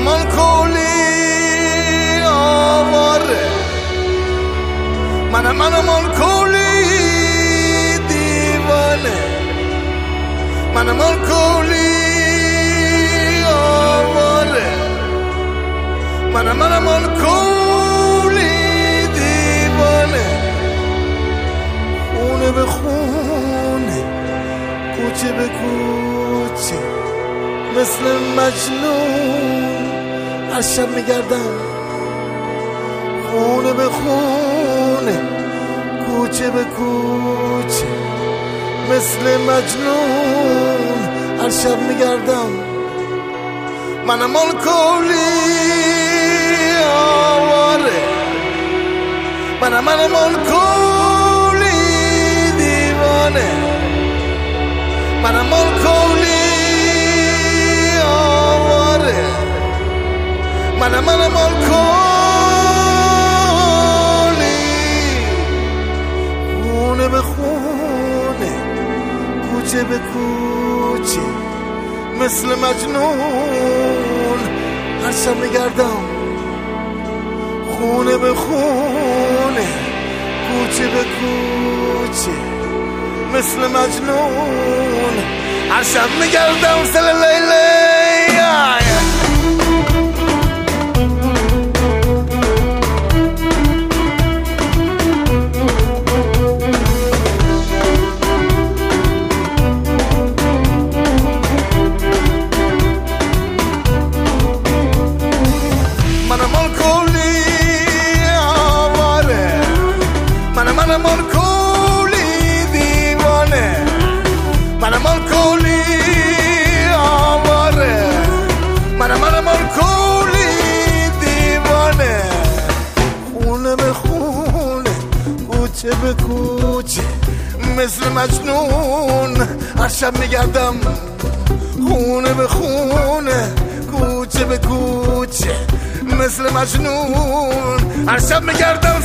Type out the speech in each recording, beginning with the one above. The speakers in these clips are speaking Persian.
مال کولی آواره من مال کولی دیوانه من مال کولی آواره من مال کولی دیوانه خونه به خونه کوچه به کوچه مثل مجنون هر شب میگردم خونه به خونه کوچه به کوچه مثل مجنون هر شب میگردم من مال کولی آواره من مال کولی دیوانه من مال کولی آواره من مال کولی خونه به خونه کوچه به کوچه مثل مجنون هر شب میگردم خونه به خونه کوچه به کوچه مثل مجنون هر شب میگردم سل لیلی من مال کولی دیوانه من مال کولی آواره من مال کولی دیوانه خونه به خونه کوچه به کوچه مثل مجنون هر شب میگردم خونه به خونه کوچه به کوچه مثل مجنون هر شب میگردم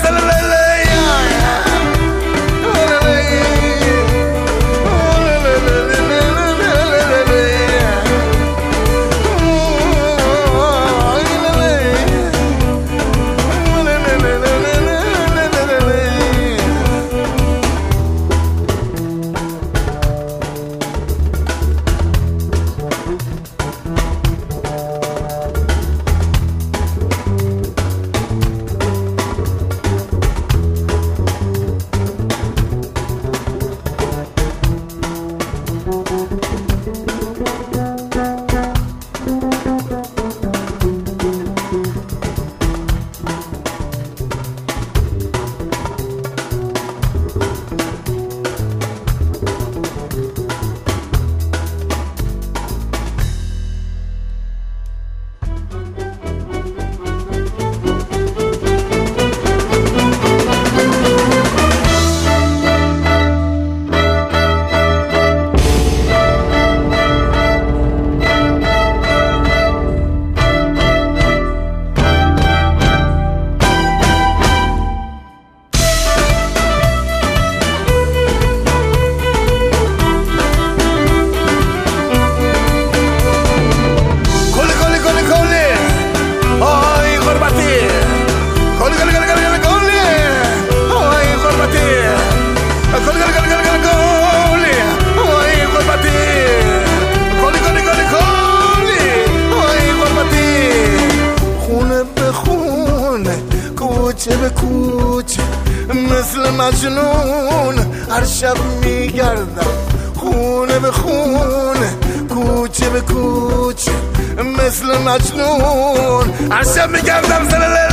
کوچه به کوچه مثل مجنون هر شب میگردم خونه به خونه کوچه به کوچه مثل مجنون هر شب میگردم